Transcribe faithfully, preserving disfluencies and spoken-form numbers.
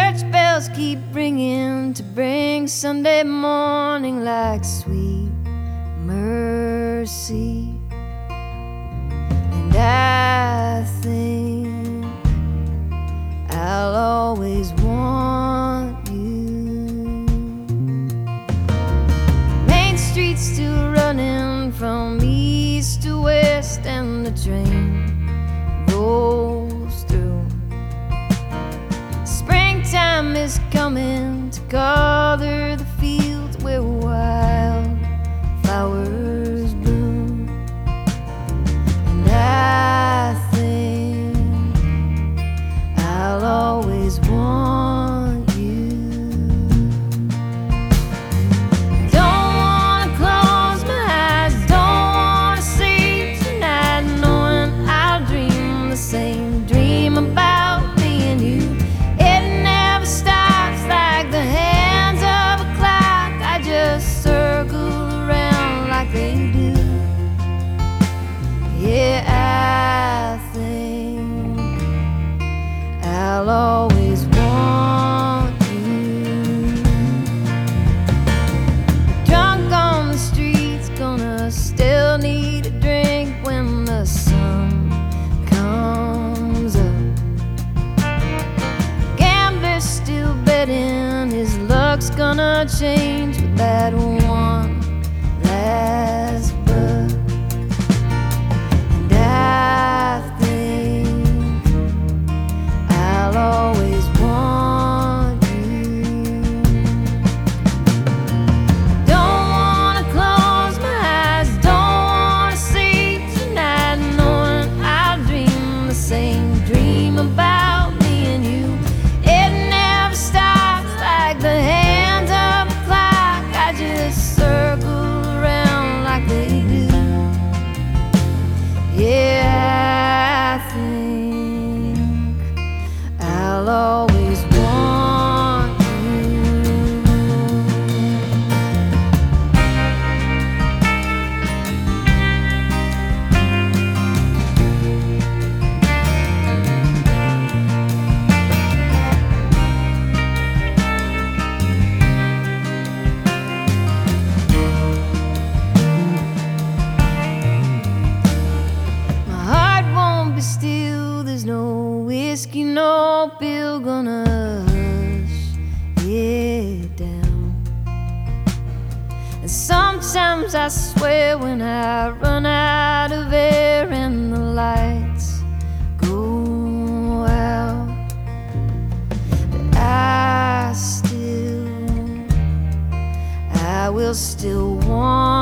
church bells keep ringing to bring Sunday morning like sweet mercy. And I think I'll always want you. Main Street's still running from east to west, and the train rolls through. Springtime is coming to color the fields where wild flowers bloom. And I think I'll always want you. Don't wanna close my eyes, don't wanna sleep tonight, knowing I'll dream the same dream about me and you. It never stops like the hands of a clock. I just circle around like they do. Yeah, I think I'll always want you. Drunk on the streets, gonna still need a drink when the sun comes up. Gambler's still betting his luck's gonna change with that one last buck. And I think I'll always want you. Don't wanna close my eyes, don't wanna sleep tonight, knowing I'll dream the same dream about me and you. It never stops like the hands of a clock. I just circle around like they do. Yeah, I think I'll always want you. My heart won't be still, there's no whiskey, no pill gonna hush it down. And sometimes I swear when I run out of air and the lights go out, that I still, I will still want